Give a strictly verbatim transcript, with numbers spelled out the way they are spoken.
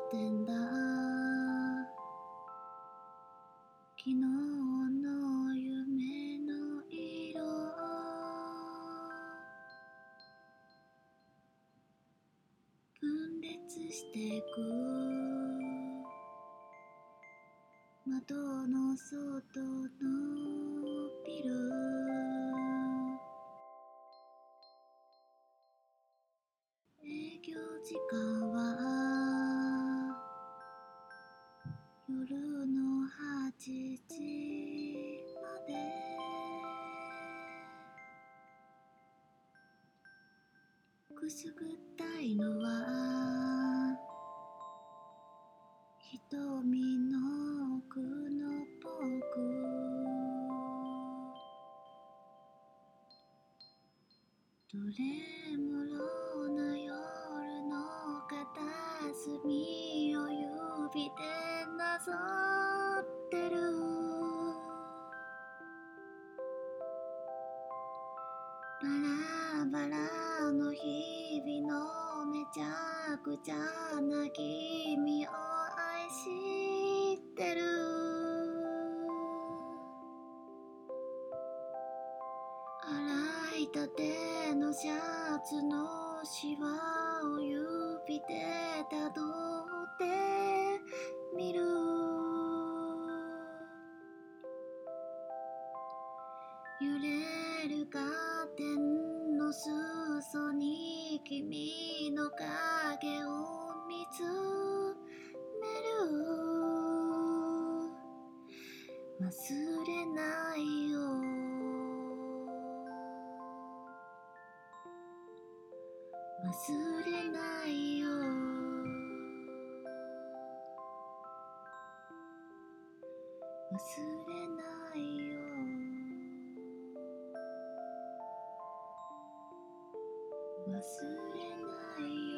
ってんだ。昨日の夢の色分裂してく窓の外のビル営業時間は夜のはちじまでくすぐったいのは瞳の奥の僕どれもろな夜の片隅を指でなぞってるバラバラの日々のめちゃくちゃな君を愛してる洗いたてのシャツのシワを指でたどってみる揺れるカーテンの裾に君の影を見つめる忘れないよ忘れないよ忘れないよ忘れない